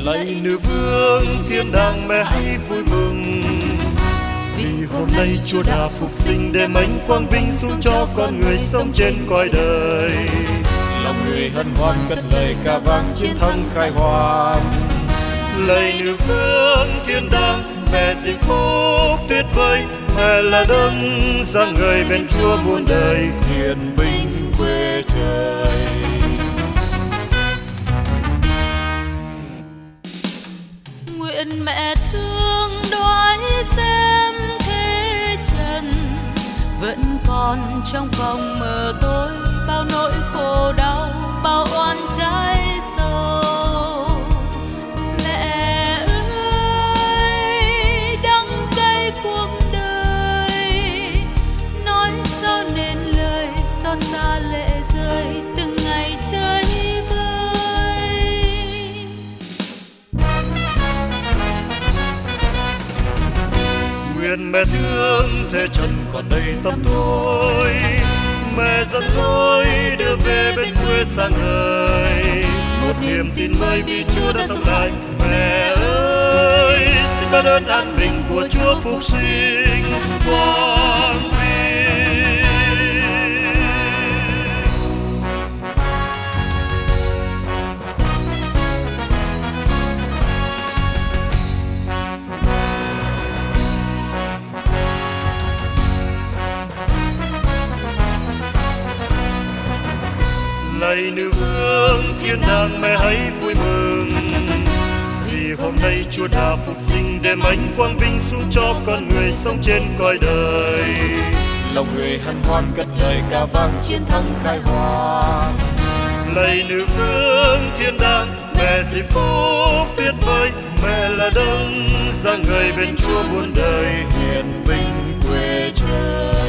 Lạy nữ vương thiên đàng mẹ hãy vui mừng, vì hôm nay Chúa đã phục sinh đem ánh quang vinh xuống cho con người sống trên cõi đời. Lòng người hân hoan cất lời ca vang chiến thắng khai hoan. Lạy nữ vương thiên đàng mẹ diệu phúc tuyệt vời, mẹ là đấng ra người bên Chúa muôn đời, hiền vinh quê trời. Nguyện mẹ thương đoái xem thế trần, vẫn còn trong vòng mờ tối bao nỗi khổ đau, bao oan trái sầu. Mẹ ơi đắng cay cuộc đời, nói sao nên lời xót xa lệ rơi từng ngày chơi vơi. Nguyện mẹ thương thế trần còn đây tâm tôi, mẹ dẫn lối đưa về bên quê xa ngời, một niềm tin mới vì Chúa đã sống lại. Mẹ ơi xin ban ơn an bình của Chúa phục sinh quang vinh. Lạy nữ vương thiên đàng mẹ hãy vui mừng, vì hôm nay Chúa đã phục sinh đem ánh quang vinh xuống cho con người sống trên cõi đời. Lòng người hân hoan cất lời ca vang chiến thắng khai hoan. Lạy nữ vương thiên đàng mẹ diệu phúc tuyệt vời, mẹ là đấng ra người bên Chúa muôn đời, hiền vinh quê trời.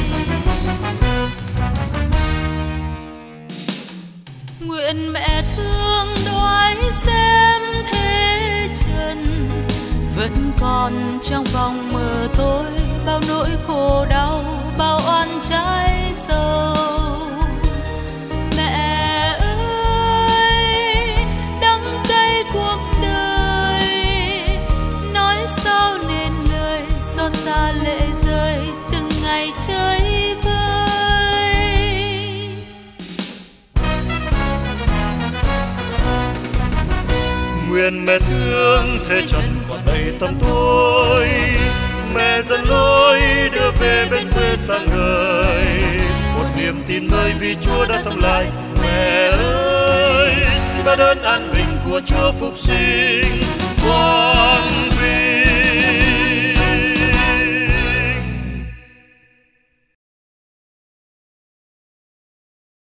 Nguyện mẹ thương đoái xem thế trần, vẫn còn trong vòng mờ tối bao nỗi khổ đau, bao oan trái sầu. Mẹ ơi đắng cay cuộc đời, nói sao nên lời xót xa lệ rơi từng ngày chơi vơi. Nguyện mẹ thương thế trần còn đây tâm tôi, mẹ dẫn lối đưa về bên quê xa ngời, một niềm tin mới vì Chúa đã sống lại. Mẹ ơi xin ban ơn an bình của Chúa phục sinh quang